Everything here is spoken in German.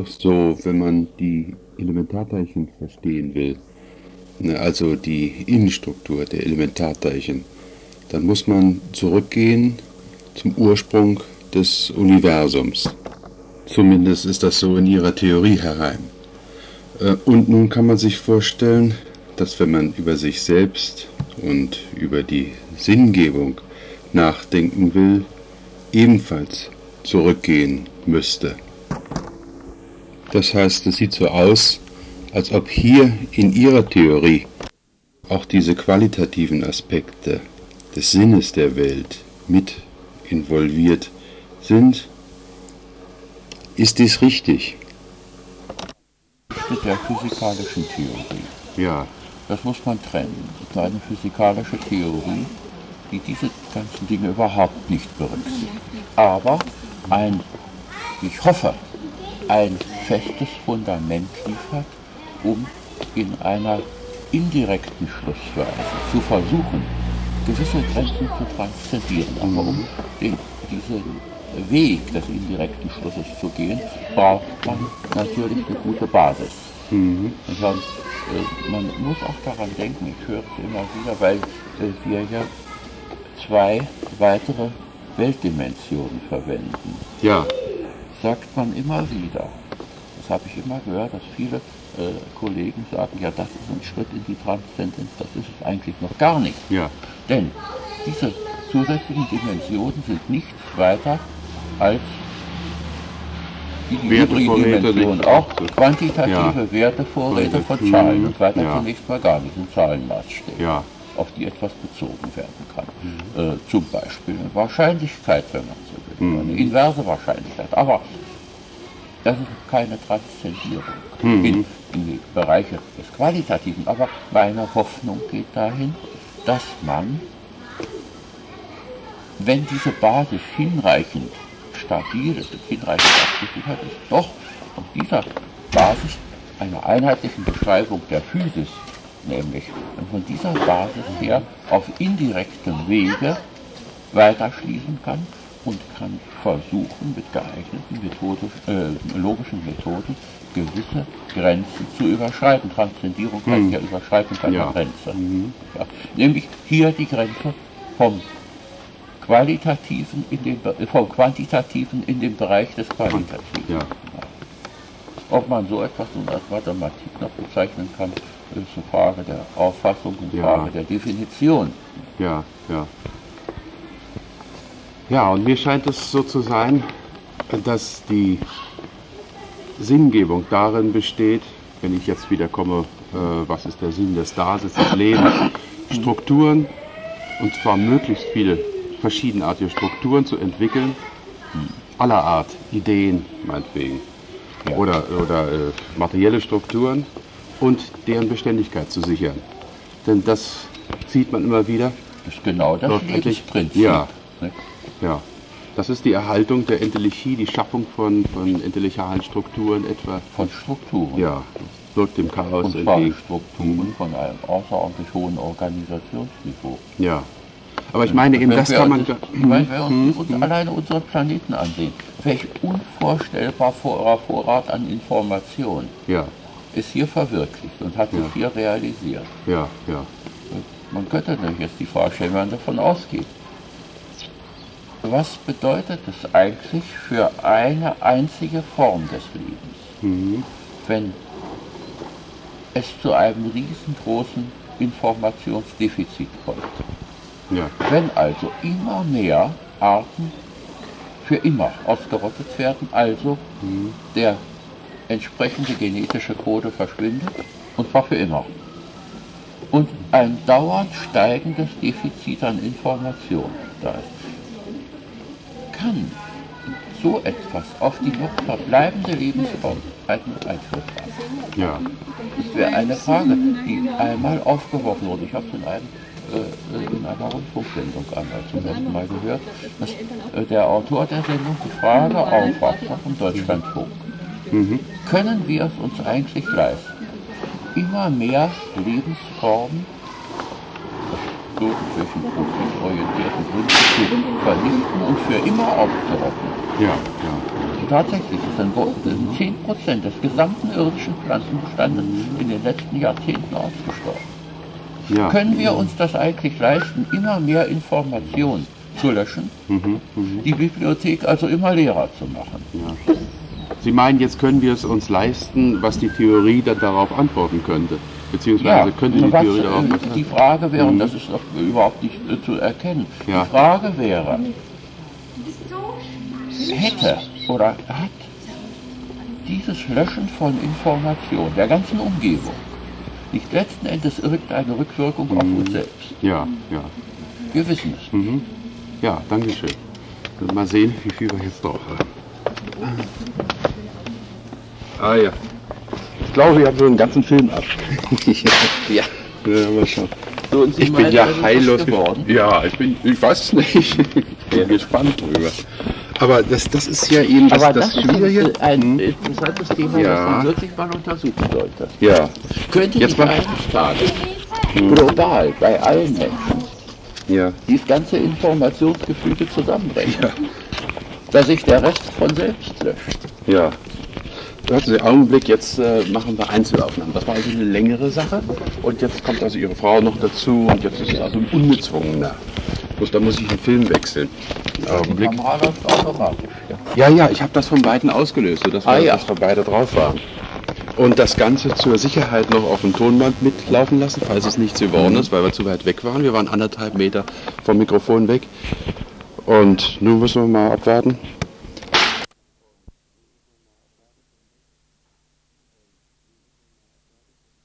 doch so, wenn man die Elementarteilchen verstehen will, ne, also die Innenstruktur der Elementarteilchen, dann muss man zurückgehen zum Ursprung des Universums. Zumindest ist das so in ihrer Theorie herein. Und nun kann man sich vorstellen, dass wenn man über sich selbst und über die Sinngebung nachdenken will, ebenfalls zurückgehen müsste. Das heißt, es sieht so aus, als ob hier in ihrer Theorie auch diese qualitativen Aspekte des Sinnes der Welt mit involviert sind. Ist dies richtig? Mit der physikalischen Theorie. Ja. Das muss man trennen. Das ist eine physikalische Theorie, die diese ganzen Dinge überhaupt nicht berücksichtigt. Aber ich hoffe, ein festes Fundament liefert, um in einer indirekten Schlussweise zu versuchen, gewisse Grenzen zu transzendieren. Aber um diesen Weg des indirekten Schlusses zu gehen, braucht man natürlich eine gute Basis. Man muss auch daran denken, ich höre es immer wieder, weil wir ja zwei weitere Weltdimensionen verwenden. Ja. Sagt man immer wieder. Das habe ich immer gehört, dass viele Kollegen sagen, ja, das ist ein Schritt in die Transzendenz, das ist es eigentlich noch gar nicht. Ja. Denn diese zusätzlichen Dimensionen sind nichts weiter als die übrigen Dimensionen, auch quantitative Wertevorräte von Zahlen und weiter zunächst mal gar nicht, sind Zahlenmaßstäbe, auf die etwas bezogen werden kann. Zum Beispiel eine Wahrscheinlichkeit, wenn man so will, eine inverse Wahrscheinlichkeit. Aber das ist keine Transzendierung in die Bereiche des Qualitativen. Aber meine Hoffnung geht dahin, dass man, wenn diese Basis hinreichend stabil ist, hinreichend abgesichert ist, doch auf dieser Basis einer einheitlichen Beschreibung der Physis, nämlich von dieser Basis her auf indirektem Wege weiterschließen kann und kann versuchen, mit geeigneten logischen Methoden gewisse Grenzen zu überschreiten. Transzendierung heißt ja Überschreitung einer Grenze. Ja. Nämlich hier die Grenze vom vom Quantitativen in den Bereich des Qualitativen. Ja. Ob man so etwas nun als Mathematik noch bezeichnen kann, ist eine Frage der Auffassung und Frage der Definition. Ja, ja. Ja, und mir scheint es so zu sein, dass die Sinngebung darin besteht, wenn ich jetzt wieder komme, was ist der Sinn des Daseins, des Lebens, Strukturen, und zwar möglichst viele verschiedenartige Strukturen zu entwickeln, aller Art, Ideen meinetwegen, oder materielle Strukturen, und deren Beständigkeit zu sichern. Denn das sieht man immer wieder. Das ist genau das Lebensprinzip. Ja, ja. Das ist die Erhaltung der Entelechie, die Schaffung von entelechialen Strukturen etwa. Von Strukturen. Ja, wirkt dem Chaos entgegen. Strukturen von einem außerordentlich hohen Organisationsniveau. Ja. Aber ich meine eben, das kann man... Wenn wir uns alleine unseren Planeten ansehen, welch unvorstellbar Vorrat an Information ist hier verwirklicht und hat sich hier realisiert. Ja, ja. Man könnte natürlich jetzt die Frage stellen, wenn man davon ausgeht. Was bedeutet es eigentlich für eine einzige Form des Lebens, wenn es zu einem riesengroßen Informationsdefizit kommt? Ja. Wenn also immer mehr Arten für immer ausgerottet werden, also der entsprechende genetische Code verschwindet, und zwar für immer. Und ein dauernd steigendes Defizit an Information da ist. Kann so etwas auf die noch verbleibende Lebensform einen Einfluss haben? Ja. Das wäre eine Frage, die einmal aufgeworfen wurde. Ich habe es in einer Rundfunksendung zum ersten Mal gehört, dass der Autor der Sendung die Frage aufwarf vom Deutschlandfunk. Können wir es uns eigentlich leisten, immer mehr Lebensformen aus irgendwelchen profitorientierten Gründen zu vernichten und für immer aufzurotten? Ja, ja. tatsächlich sind 10% des gesamten irdischen Pflanzenbestandes in den letzten Jahrzehnten ausgestorben. Ja. Können wir uns das eigentlich leisten, immer mehr Informationen zu löschen, die Bibliothek also immer leerer zu machen? Ja. Sie meinen, jetzt können wir es uns leisten, was die Theorie dann darauf antworten könnte? Beziehungsweise könnte die Theorie darauf antworten? Die Frage wäre, das ist doch überhaupt nicht zu erkennen, Ja. die Frage wäre, hätte oder hat dieses Löschen von Informationen der ganzen Umgebung nicht letzten Endes irgendeine Rückwirkung auf uns selbst? Ja, ja. Wir wissen es. Ja, danke schön. Mal sehen, wie viel wir jetzt drauf haben. Ah ja. Ich glaube, wir haben so einen ganzen Film ab. Ja. Ja, mal schauen. So, und Sie Ich bin meinen, ja also, was heillos geworden. Ja, ich weiß es nicht. Ich bin gespannt drüber. Aber das ist ja eben Aber das das Schwierige. ist ein interessantes Thema, Ja. das man wirklich mal untersuchen sollte. Ja. Könnte Jetzt nicht mal- eines Tages global bei allen Menschen Ja. dieses ganze Informationsgefüge zusammenbrechen, dass sich der Rest von selbst löscht? Ja. Warten Sie, Augenblick, jetzt machen wir Einzelaufnahmen. Das war also eine längere Sache und jetzt kommt also Ihre Frau noch dazu und jetzt ist es also ein ungezwungener. Da muss ich den Film wechseln. Augenblick. Die Kamera läuft automatisch. Ja, ich habe das von beiden ausgelöst, sodass wir, ja. dass wir beide drauf waren. Und das Ganze zur Sicherheit noch auf dem Tonband mitlaufen lassen, falls es nichts geworden ist, weil wir zu weit weg waren. Wir waren 1,5 Meter vom Mikrofon weg. Und nun müssen wir mal abwarten.